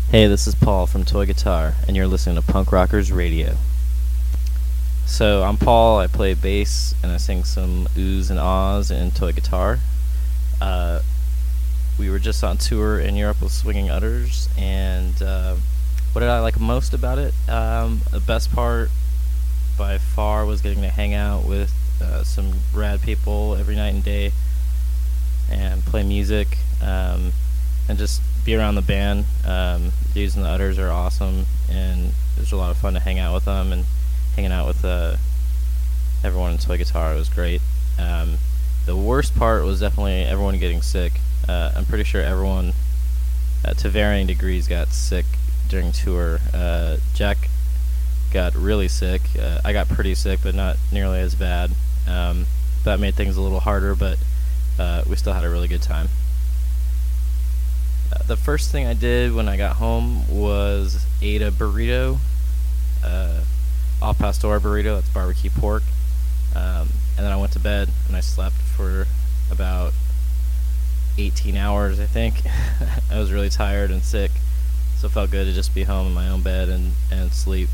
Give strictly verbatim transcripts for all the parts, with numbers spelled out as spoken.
Hey, this is Paul from Toy Guitar, and you're listening to Punk Rockers Radio. So, I'm Paul, I play bass, and I sing some oohs and ahs in Toy Guitar. Uh, we were just on tour in Europe with Swinging Utters, and uh, what did I like most about it? Um, the best part, by far, was getting to hang out with uh, some rad people every night and day, and play music, um, and just be around the band. Um, dudes and the Utters are awesome, and it was a lot of fun to hang out with them, and hanging out with uh, everyone in Toy Guitar was great. Um, the worst part was definitely everyone getting sick. Uh, I'm pretty sure everyone, uh, to varying degrees, got sick during tour. Uh, Jack got really sick. Uh, I got pretty sick, but not nearly as bad. Um, that made things a little harder, but uh, we still had a really good time. Uh, the first thing I did when I got home was ate a burrito, uh, al pastor burrito, that's barbecue pork, um, and then I went to bed and I slept for about eighteen hours, I think. I was really tired and sick, so it felt good to just be home in my own bed and, and sleep.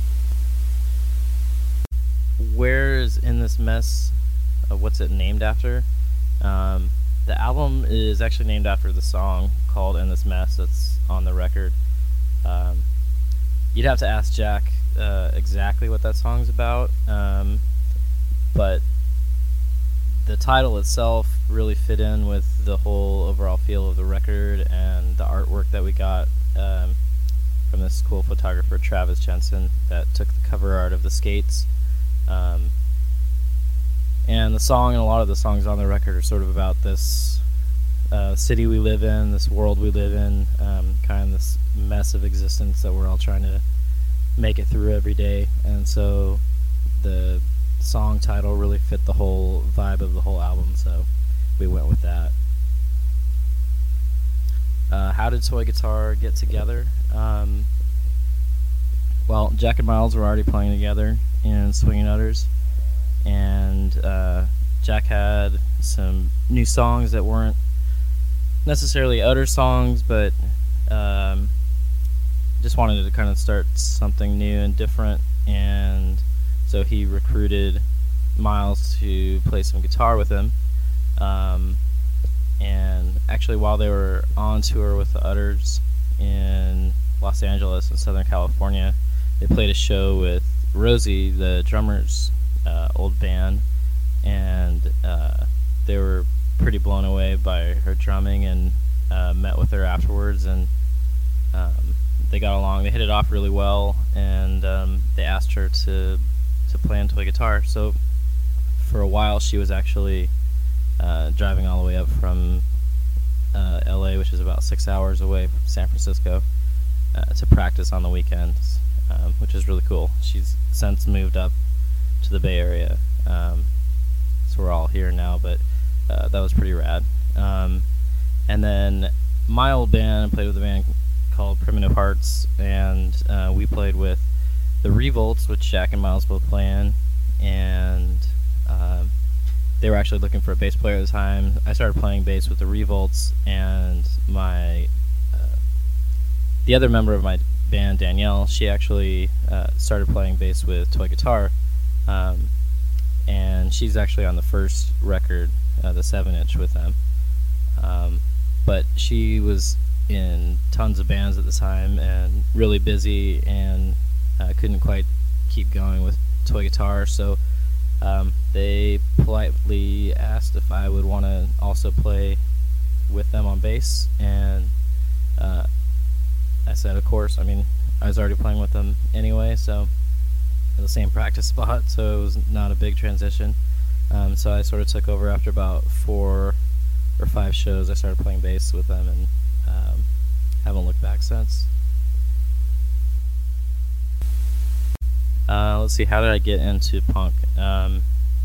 Where is In This Mess? Uh, what's it named after? Um, the album is actually named after the song called In This Mess that's on the record. Um, you'd have to ask Jack uh, exactly what that song's about, um, but the title itself really fit in with the whole overall feel of the record and the artwork that we got um, from this cool photographer, Travis Jensen, that took the cover art of the skates. Um, and the song and a lot of the songs on the record are sort of about this uh, city we live in, this world we live in, um, kind of this mess of existence that we're all trying to make it through every day. And so the song title really fit the whole vibe of the whole album, so we went with that. Uh, how did Toy Guitar get together? Um, well, Jack and Miles were already playing together in Swinging Utters, and uh, Jack had some new songs that weren't necessarily Utter songs, but um, just wanted to kind of start something new and different, and so he recruited Miles to play some guitar with him. Um, and actually, while they were on tour with the Utters in Los Angeles and Southern California, they played a show with Rosie, the drummer's uh, old band, and uh, they were pretty blown away by her drumming, and uh, met with her afterwards, and um, they got along. They hit it off really well, and um, they asked her to to play and play guitar. So for a while, she was actually uh, driving all the way up from uh, L A, which is about six hours away from San Francisco, uh, to practice on the weekends, um, which is really cool. She's since moved up to the Bay Area, um, so we're all here now, but uh, that was pretty rad. Um, and then my old band, I played with a band called Primitive Hearts, and uh, we played with the Revolts, which Jack and Miles both play in, and um, they were actually looking for a bass player at the time. I started playing bass with the Revolts, and my uh, the other member of my band, Danielle, she actually uh, started playing bass with Toy Guitar, um, and she's actually on the first record, uh, the seven inch, with them. Um, but she was in tons of bands at the time and really busy, and uh, couldn't quite keep going with Toy Guitar, so um, they politely asked if I would want to also play with them on bass, and uh, I said, of course. I mean, I was already playing with them anyway, so in the same practice spot, so it was not a big transition. Um, so I sort of took over after about four or five shows. I started playing bass with them, and um, haven't looked back since. Uh, let's see, how did I get into punk? Um,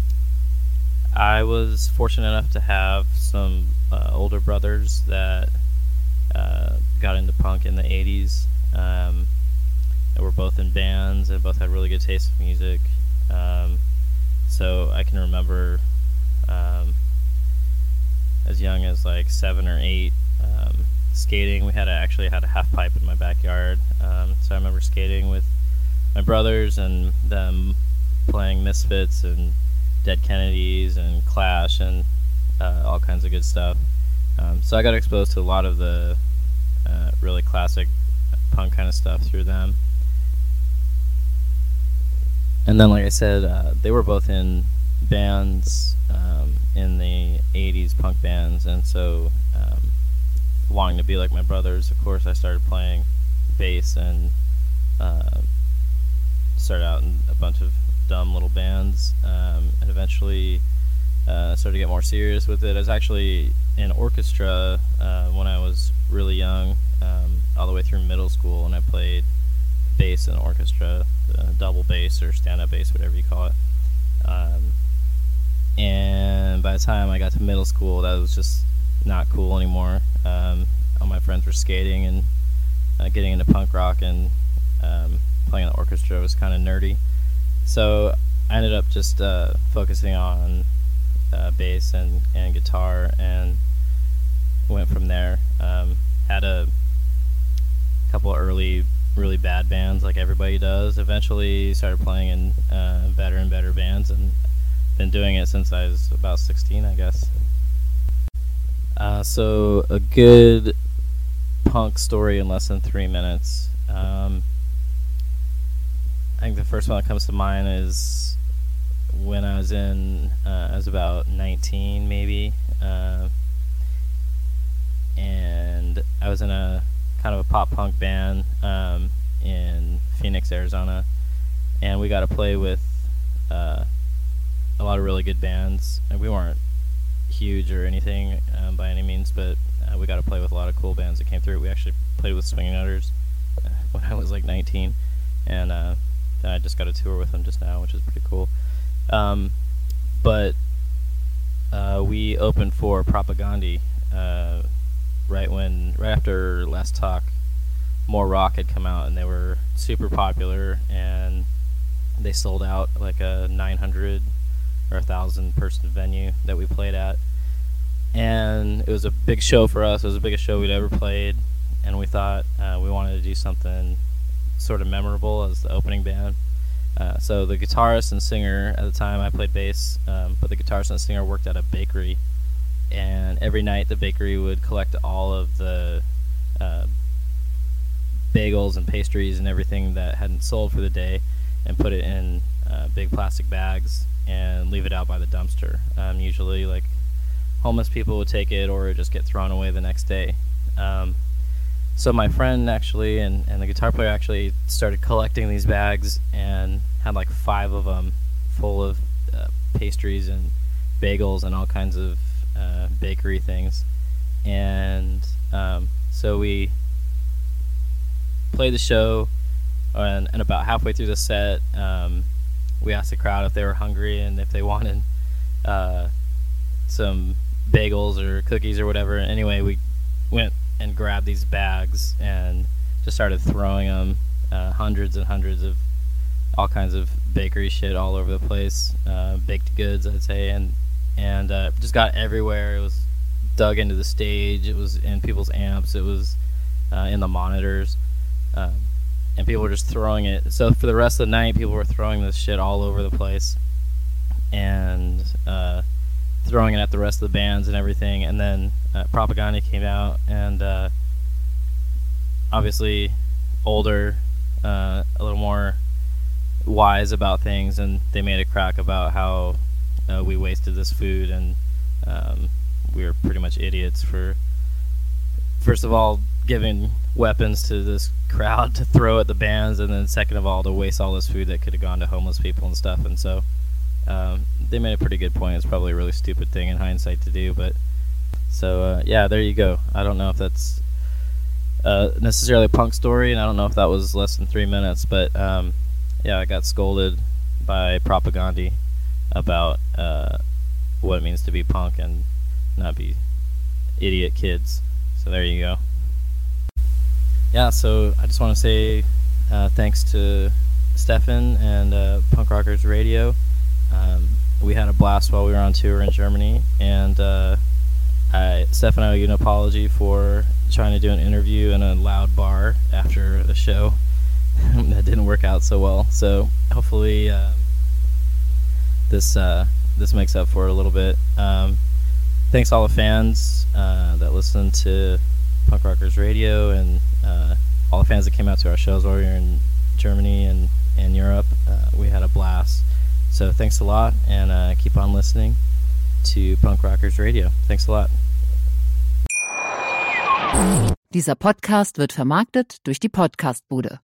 I was fortunate enough to have some uh, older brothers that uh, got into punk in the eighties. Um, and were both in bands and both had really good taste in music. Um, so I can remember um, as young as like seven or eight, um, skating. We had a, actually had a half pipe in my backyard, um, so I remember skating with my brothers and them playing Misfits and Dead Kennedys and Clash and uh, all kinds of good stuff. Um, so I got exposed to a lot of the uh, really classic punk kind of stuff through them. And then, like I said, uh, they were both in bands um, in the eighties, punk bands, and so um, wanting to be like my brothers, of course, I started playing bass and uh, started out in a bunch of dumb little bands, um, and eventually uh, started to get more serious with it. I was actually in orchestra uh, when I was really young, um, all the way through middle school, and I played bass in orchestra, uh, double bass or stand-up bass, whatever you call it. Um, and by the time I got to middle school, that was just not cool anymore. Um, all my friends were skating and uh, getting into punk rock, and um, playing in the orchestra was kind of nerdy. So I ended up just uh, focusing on uh, bass and, and guitar, and went from there. Um, had a couple of early really bad bands like everybody does. Eventually started playing in uh, better and better bands, and been doing it since I was about sixteen, I guess. Uh, so a good punk story in less than three minutes. Um, I think the first one that comes to mind is when I was in, uh, I was about nineteen maybe, uh, and I was in a kind of a pop punk band um, in Phoenix, Arizona, and we got to play with uh, a lot of really good bands. And we weren't huge or anything um, by any means, but uh, we got to play with a lot of cool bands that came through. We actually played with Swingin' Utters uh, when I was like nineteen, and uh, I just got a tour with them just now, which is pretty cool. Um, but uh, we opened for Propagandhi. Uh, right when right after Last Talk, More Rock had come out, and they were super popular, and they sold out like a nine hundred or a thousand person venue that we played at, and it was a big show for us. It was the biggest show we'd ever played, and we thought uh, we wanted to do something sort of memorable as the opening band. Uh, so the guitarist and singer at the time, I played bass, um, but the guitarist and singer worked at a bakery. And every night the bakery would collect all of the uh, bagels and pastries and everything that hadn't sold for the day, and put it in uh, big plastic bags and leave it out by the dumpster. Um, usually, like, homeless people would take it, or it would just get thrown away the next day. Um, so my friend actually, and, and the guitar player actually, started collecting these bags and had like five of them full of uh, pastries and bagels and all kinds of Uh, bakery things. And um, so we played the show, and, and about halfway through the set, um, we asked the crowd if they were hungry and if they wanted uh, some bagels or cookies or whatever. Anyway, we went and grabbed these bags and just started throwing them, uh, hundreds and hundreds of all kinds of bakery shit all over the place, uh, baked goods, I'd say, and and uh, just got everywhere. It was dug into the stage. It was in people's amps. It was uh, in the monitors, um, and people were just throwing it. So for the rest of the night, people were throwing this shit all over the place, and uh, throwing it at the rest of the bands and everything. And then uh, Propagandhi came out, and uh, obviously older, uh, a little more wise about things, and they made a crack about how Uh, we wasted this food, and um, we were pretty much idiots for, first of all, giving weapons to this crowd to throw at the bands, and then second of all, to waste all this food that could have gone to homeless people and stuff. And so um, they made a pretty good point. It's probably a really stupid thing in hindsight to do, but so uh, yeah, there you go. I don't know if that's uh, necessarily a punk story, and I don't know if that was less than three minutes, but um, yeah, I got scolded by Propagandhi about uh, what it means to be punk and not be idiot kids. So there you go. Yeah, so I just want to say uh, thanks to Stefan and uh, Punk Rockers Radio. Um, we had a blast while we were on tour in Germany, and uh, I, Stefan, I owe you an apology for trying to do an interview in a loud bar after a show. That didn't work out so well. So hopefully uh, this uh, this makes up for it a little bit. Um, thanks all the fans uh, that listen to Punk Rockers Radio, and uh, all the fans that came out to our shows while we were in Germany and, and Europe. Uh, we had a blast. So thanks a lot, and uh, keep on listening to Punk Rockers Radio. Thanks a lot. Dieser Podcast wird vermarktet durch die Podcastbude.